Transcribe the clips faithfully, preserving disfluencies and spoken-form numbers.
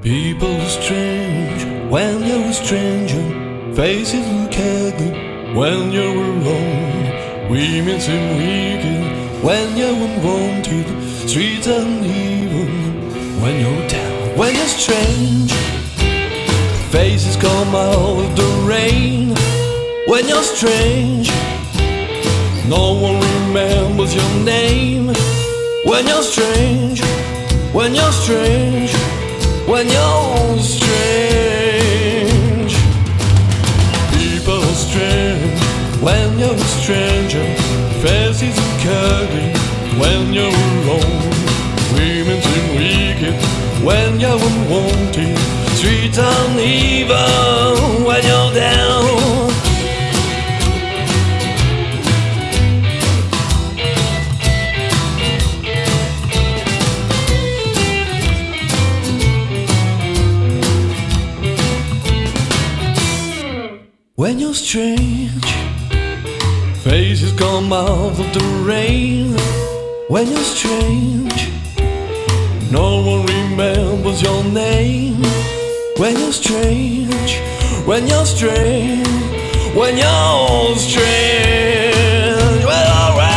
People are strange when you're a stranger. Faces look ugly when you're alone. Women seem wicked when you're unwanted. Streets are uneven when you're down. When you're strange, faces come out of the rain. When you're strange, no one remembers your name. When you're strange, when you're strange, when you're strange. People are strange when you're a stranger. Faces are ugly when you're alone. Women seem wicked when you're unwanted. Streets uneven when you're down. When you're strange, faces come out of the rain. When you're strange, no one remembers your name. When you're strange, when you're strange, when you're strange, well, alright.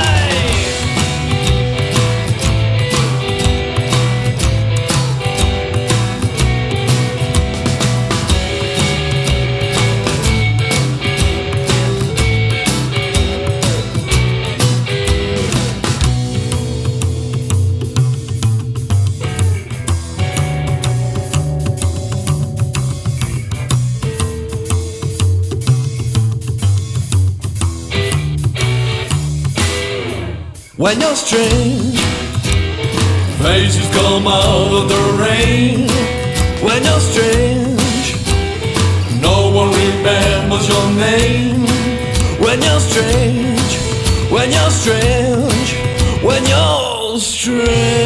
When you're strange, faces come out of the rain. When you're strange, no one remembers your name. When you're strange, when you're strange, when you're strange.